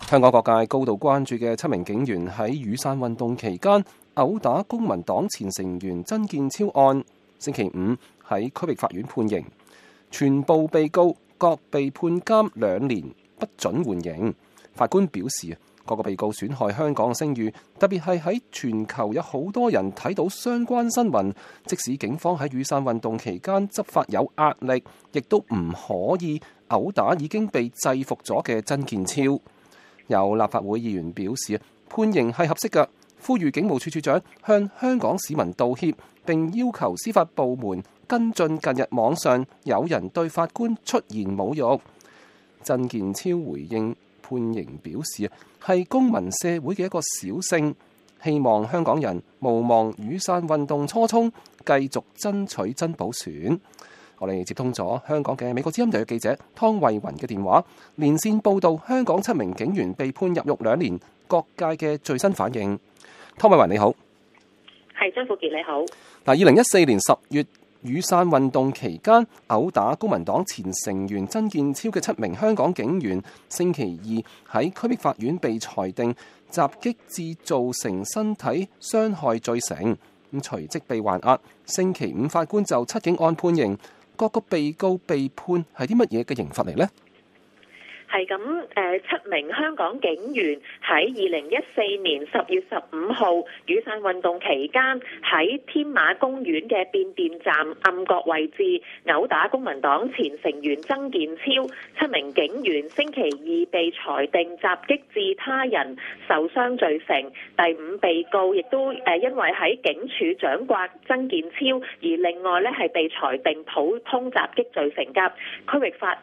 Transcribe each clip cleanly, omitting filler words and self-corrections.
香港各界高度關注嘅7名警員喺雨傘運動期間毆打公民黨前成員曾健超案，星期五喺區域法院判刑，全部被告各被判監2年，不准緩刑。法官表示，各個被告損害香港嘅聲譽，特別係喺全球有好多人睇到相關新聞，即使警方喺雨傘運動期間執法有壓力，亦都唔可以毆打已經被制服咗嘅曾健超。有立法會議員表示，判刑係合適嘅，呼籲警務處處長向香港市民道歉，並要求司法部門跟進近日網上有人對法官出言侮辱。曾健超回應判刑表示，係公民社會嘅一個小勝，希望香港人無忘雨傘運動初衷，繼續爭取真普選。我哋接通咗香港嘅美國之音特約記者湯慧雲嘅電話，連線報道香港7名警員被判入獄2年，各界嘅最新反應。湯慧雲你好。 係張富傑你好。 2014年10月雨傘運動期間毆打公民黨前成員曾健超嘅7名香港警員，星期二喺區域法院被裁定襲擊致造成身體傷害罪成，咁隨即被還押。星期五法官就7警案判刑。各個被告被判係啲乜嘢嘅刑罰嚟呢？ 係咁，7名香港警員喺2014年10月15號雨傘運動期間喺添馬公園嘅變電站暗角位置毆打公民黨前成員曾健超。7名警員星期二被裁定襲擊致他人受傷罪成。第5被告亦都因為喺警署掌摑曾健超，而另外咧係被裁定普通襲擊罪成㗎。區域法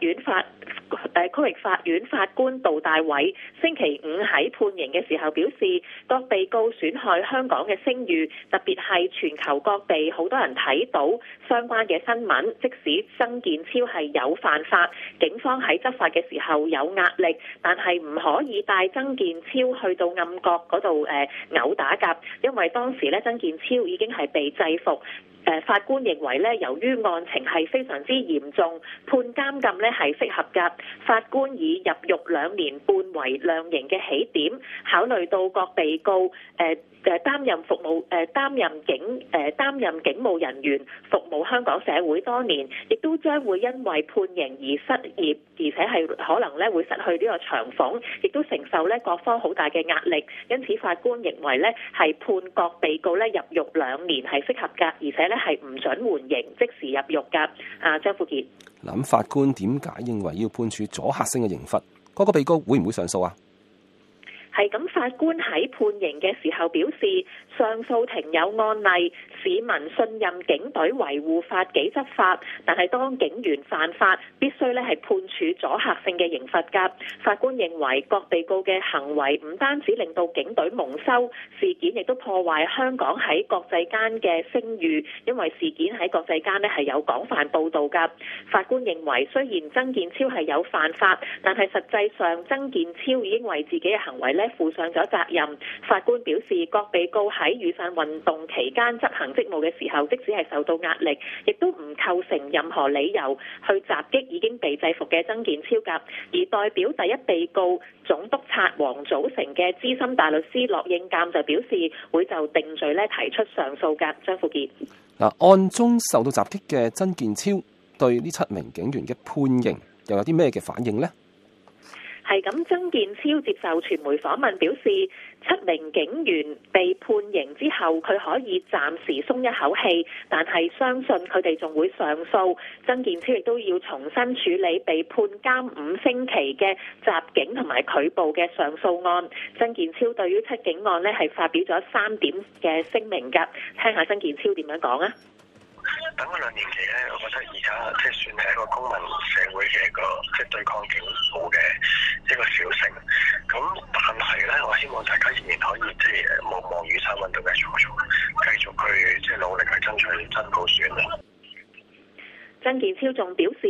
院法官杜大偉星期五喺判刑嘅時候表示，各被告損害香港嘅聲譽，特別係全球各地好多人睇到相關嘅新聞，即使曾健超係有犯法，警方喺執法嘅時候有壓力，但係唔可以帶曾健超去到暗角嗰度毆打㗎，因為當時咧曾健超已經係被制服。法官認為咧，由於案情係非常之嚴重，判監禁咧係適合㗎。法官以入獄2年半為量刑嘅起點，考慮到各被告擔任警務人員服務香港社會多年，亦都將會因為判刑而失業，而且係可能咧會失去呢個長俸，亦都承受咧各方好大嘅壓力。因此法官認為咧係判各被告咧入獄2年係適合㗎，而且咧係唔准緩刑，即時入獄㗎。張富傑， 諗法官點解認為要判處阻嚇性嘅刑罰？各個被告會唔會上訴啊？ 係咁，法官喺判刑嘅時候表示，上訴庭有案例，市民信任警隊維護法紀執法，但係當警員犯法，必須咧係判處阻嚇性嘅刑罰㗎。法官認為各被告嘅行為唔單止令到警隊蒙羞，事件亦都破壞香港喺國際間嘅聲譽，因為事件喺國際間咧係有廣泛報導㗎。法官認為雖然曾健超係有犯法，但係實際上曾健超已經為自己嘅行為咧負上咗責任。法官表示，各被告喺雨傘運動期間執行職務嘅時候，即使係受到壓力，亦都唔構成任何理由去襲擊已經被制服嘅曾健超㗎。而代表第1被告總督察黃祖成嘅資深大律師駱應鑑就表示，會就定罪咧提出上訴㗎。張富傑， 案中受到襲擊嘅曾健超對呢7名警員嘅判刑又有啲咩嘅反應呢？ 係咁，曾健超接受傳媒訪問表示，7名警員被判刑之後，佢可以暫時鬆一口氣，但係相信佢哋仲會上訴。曾健超亦都要重新處理被判監5星期嘅襲警同埋拒捕嘅上訴案。曾健超對於7警案呢係發表咗3點嘅聲明㗎，聽下曾健超點樣講啊！ 等嗰2年期咧，我覺得而家即係算係一個公民社會嘅一個即係對抗警暴嘅一個小勝。咁但係咧，我希望大家仍然可以即係無忘雨傘運動嘅初衷，繼續去即係努力去爭取真普選。 曾健超仲表示，無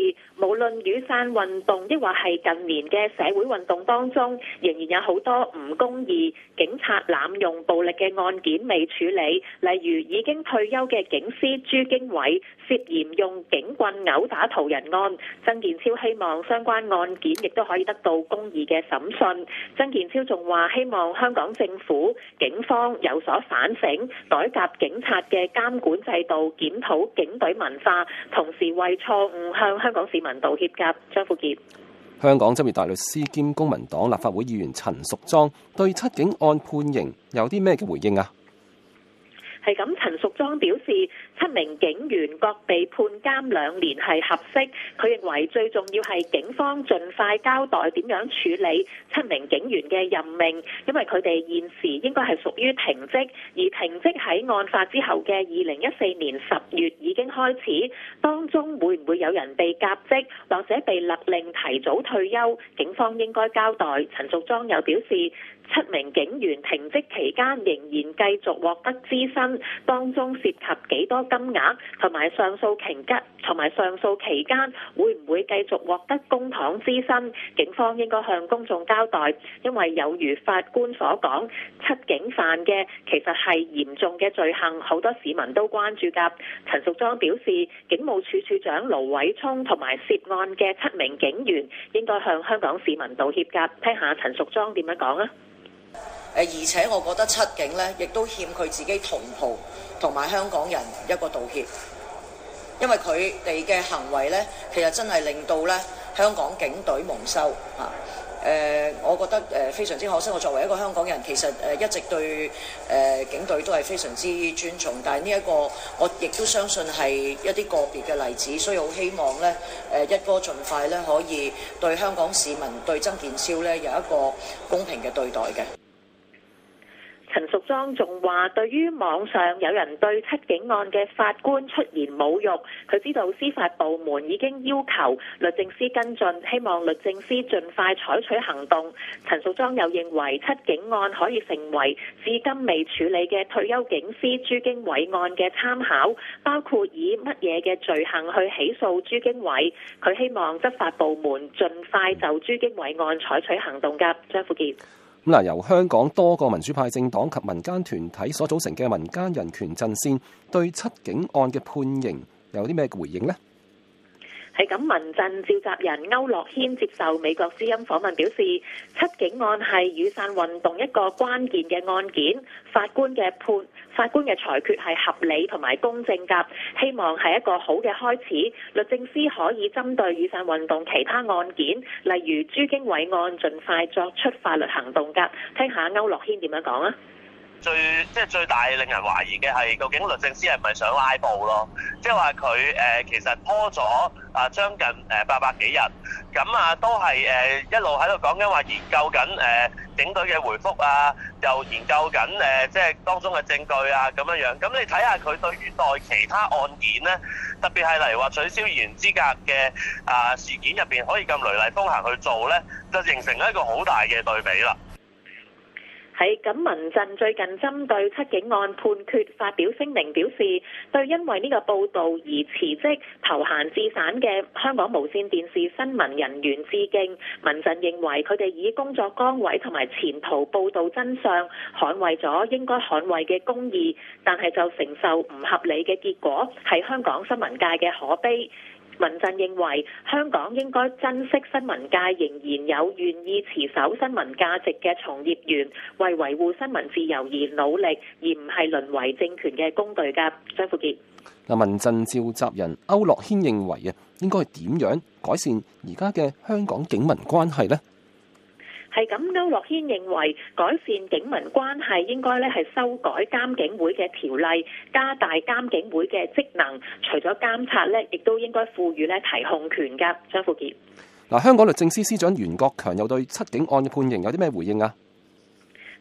無論雨傘運動抑或係近年嘅社會運動當中，仍然有好多唔公義、警察濫用暴力嘅案件未處理，例如已經退休嘅警司朱經緯涉嫌用警棍毆打途人案，曾健超希望相關案件亦都可以得到公義嘅審訊。曾健超仲話希望香港政府、警方有所反省，改革警察嘅監管制度，檢討警隊文化，同時為錯誤向香港市民道歉㗎。張富傑。 香港執業大律師兼公民黨立法會議員陳淑莊對七警案判刑有啲咩嘅回應啊？ 係咁，陳淑莊表示7名警員各被判監2年係合適。佢認為最重要係警方盡快交代點樣處理7名警員嘅任命，因為佢哋現時應該係屬於停職，而停職喺案發之後嘅2014年10月已經開始。當中會唔會有人被革職或者被勒令提早退休？警方應該交代。陳淑莊又表示，7名警員停職期間仍然繼續獲得資薪，當中涉及幾多金額，同埋上訴期間會唔會繼續獲得公帑資薪？警方應該向公眾交代，因為有如法官所講，7警犯嘅其實係嚴重嘅罪行，好多市民都關注㗎。陳淑莊表示，警務處處長盧偉聰同埋涉案嘅7名警員應該向香港市民道歉㗎。聽下陳淑莊點樣講啊！ 而且我覺得7警呢亦都欠佢自己同袍同埋香港人一個道歉，因為佢哋嘅行為呢，其實真係令到呢香港警隊蒙羞啊！我覺得非常之可惜。我作為一個香港人，其實一直對警隊都係非常之尊重，但係呢一個我亦都相信係一啲個別嘅例子，所以好希望呢一哥盡快呢可以對香港市民對曾健超呢有一個公平嘅對待嘅。 陳淑莊仲話，對於網上有人對7警案嘅法官出言侮辱，佢知道司法部門已經要求律政司跟進，希望律政司盡快採取行動。陳淑莊又認為7警案可以成為至今未處理嘅退休警司朱經緯案嘅參考，包括以乜嘢嘅罪行去起訴朱經緯。佢希望執法部門盡快就朱經緯案採取行動㗎。張富傑。 由香港多個民主派政黨及民間團體所組成嘅民間人權陣線對7警案嘅判刑有啲咩回應呢？ 係咁，民陣召集人區諾軒接受美國之音訪問表示，7警案係雨傘運動一個關鍵嘅案件，法官嘅裁決係合理同埋公正㗎，希望係一個好嘅開始。律政司可以針對雨傘運動其他案件，例如朱經緯案，盡快作出法律行動㗎。聽下區諾軒點樣講啊！ 最大令人懷疑嘅係究竟律政司係咪想拉布咯？即係話佢其實拖咗將近800幾日，咁都係一路喺度講緊話研究緊警隊嘅回覆啊，又研究緊即係當中嘅證據啊咁樣。咁你睇下佢對於待其他案件咧，特別係例如話取消議員資格嘅事件入邊可以咁雷厲風行去做咧，就形成一個好大嘅對比啦。 係咁，民陣最近針對7警案判決發表聲明，表示對因為呢個報導而辭職投閒置散嘅香港無線電視新聞人員致敬。民陣認為佢哋以工作崗位同埋前途報導真相，捍衛咗應該捍衛嘅公義，但係就承受唔合理嘅結果，係香港新聞界嘅可悲。民陣認為香港應該珍惜新聞界仍然有願意持守新聞價值嘅從業員，為維護新聞自由而努力，而唔係淪為政權嘅工具㗎。張富傑。 民陣召集人區諾軒認為應該點樣改善而家嘅香港警民關係呢？ 係咁，區諾軒認為改善警民關係應該係修改監警會嘅條例，加大監警會嘅職能。除咗監察亦都應該賦予提控權㗎。張富傑。 香港律政司司長袁國強又對7警案嘅判刑有啲咩回應啊？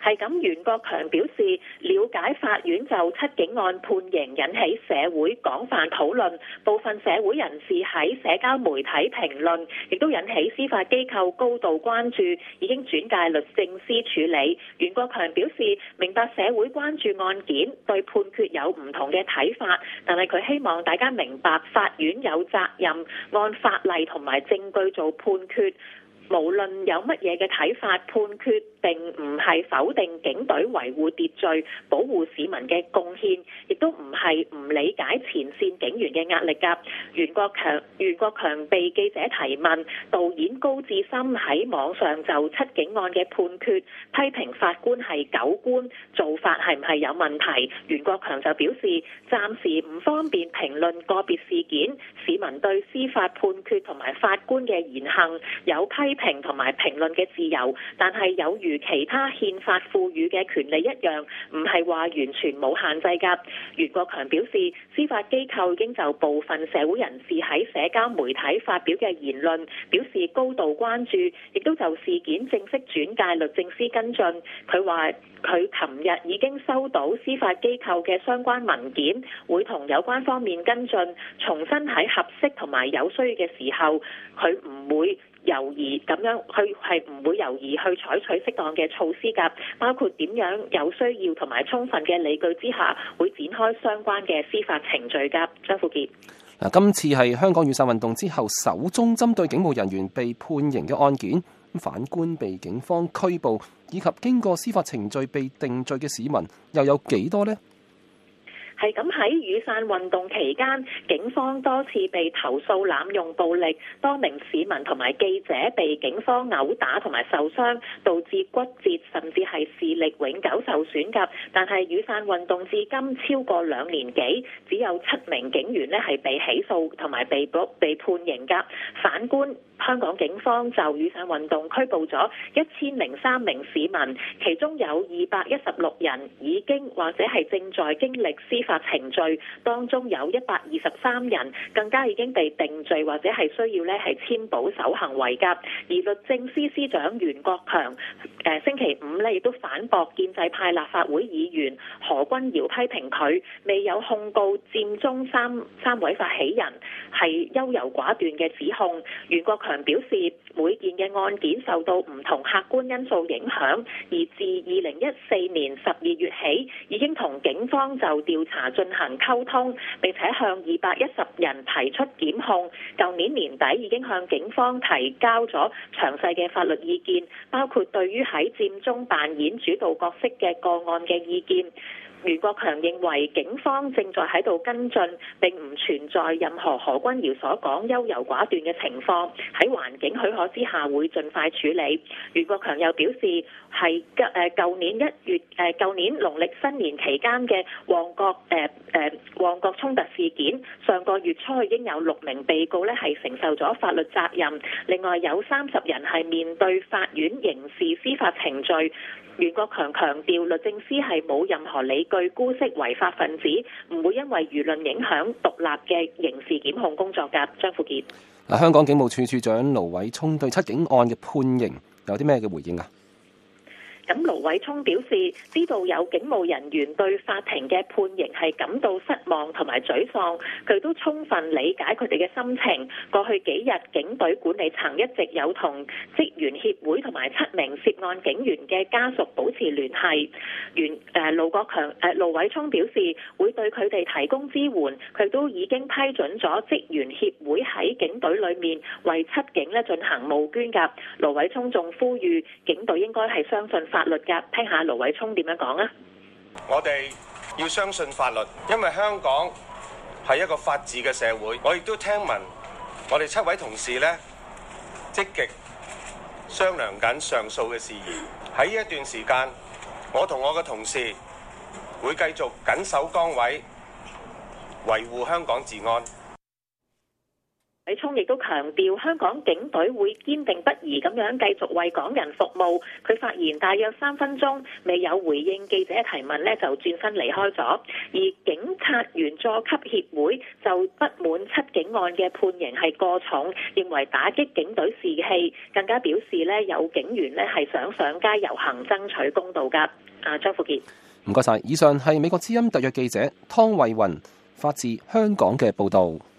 係咁，袁國強表示，了解法院就七警案判刑引起社會廣泛討論，部分社會人士喺社交媒體評論，亦都引起司法機構高度關注，已經轉介律政司處理。袁國強表示，明白社會關注案件，對判決有唔同嘅睇法，但係佢希望大家明白法院有責任按法例同埋證據做判決。無論有乜嘢嘅睇法，判決並唔係否定警隊維護秩序、保護市民嘅貢獻，亦都唔係唔理解前線警員嘅壓力㗎。袁國強被記者提問，導演高志森喺網上就七警案嘅判決批評法官係狗官，做法係唔係有問題？袁國強就表示，暫時唔方便評論個別事件，市民對司法判決同埋法官嘅言行有批評同埋評論嘅自由，但係有如其他憲法賦予嘅權利一樣，唔係話完全冇限制㗎。袁國強表示，司法機構已經就部分社會人士喺社交媒體發表嘅言論表示高度關注，亦都就事件正式轉介律政司跟進。佢話佢琴日已經收到司法機構嘅相關文件，會同有關方面跟進，重新喺合適同埋有需要嘅時候，佢唔會猶豫咁樣，佢係唔會猶豫去採取適當嘅措施㗎，包括點樣有需要同埋充分嘅理據之下，會展開相關嘅司法程序㗎。張富傑。 今次係香港雨傘運動之後首宗針對警務人員被判刑嘅案件，反觀被警方拘捕以及經過司法程序被定罪嘅市民又有幾多呢？ 係咁，喺雨傘運動期間，警方多次被投訴濫用暴力，多名市民同埋記者被警方毆打同埋受傷，導致骨折甚至係視力永久受損㗎。但係雨傘運動至今超過2年幾，只有7名警員係被起訴同埋被判刑㗎。反觀香港警方就雨傘運動拘捕咗1003名市民，其中有216人已經或者係正在經歷司法程序，當中有123人更加已經被定罪或者係需要係簽保守行為㗎。而律政司司長袁國強星期五亦都反駁建制派立法會議員何君堯批評佢未有控告佔中三位發起人係優柔寡斷嘅指控。袁國強表示，每件嘅案件受到唔同客觀因素影響，而自2014年12月起已經同警方就調查進行溝通，並且向210人提出檢控。舊年年底已經向警方提交咗詳細嘅法律意見，包括對於喺佔中扮演主導角色嘅個案嘅意見。袁國強認為警方正在喺度跟進，並唔存在任何何君堯所講優柔寡斷嘅情況，喺環境許可之下會盡快處理。袁國強又表示，係舊年農曆新年期間嘅旺角衝突事件，上個月初已經有6名被告係承受咗法律責任，另外有30人係面對法院刑事司法程序。袁國強強調，律政司係冇任何理據姑息違法分子，唔會因為輿論影響獨立嘅刑事檢控工作㗎。張富傑。 香港警務處處長盧偉聰對七警案嘅判刑有啲咩嘅回應啊？ 咁盧偉聰表示，知道有警務人員對法庭嘅判刑係感到失望同埋沮喪，佢都充分理解佢哋嘅心情。過去幾日，警隊管理層一直有同職員協會同埋7名涉案警員嘅家屬保持聯繫。盧偉聰表示會對佢哋提供支援，佢都已經批准咗職員協會喺警隊裏面為7警進行募捐㗎。盧偉聰仲呼籲警隊應該係相信法律㗎，聽下盧偉聰點樣講啊！ 我哋要相信法律，因為香港係一個法治嘅社會。我亦都聽聞我哋7位同事呢，積極商量緊上訴嘅事宜。喺呢一段時間，我同我嘅同事會繼續緊守崗位，維護香港治安。 李聰亦都強調，香港警隊會堅定不移咁樣繼續為港人服務。佢發言大約3分鐘，未有回應記者提問呢，就轉身離開咗。而警察員佐級協會就不滿七警案嘅判刑係過重，認為打擊警隊士氣，更加表示呢有警員呢係想上街遊行爭取公道㗎。張富傑， 唔該晒。以上係美國之音特約記者湯慧雲發自香港嘅報導。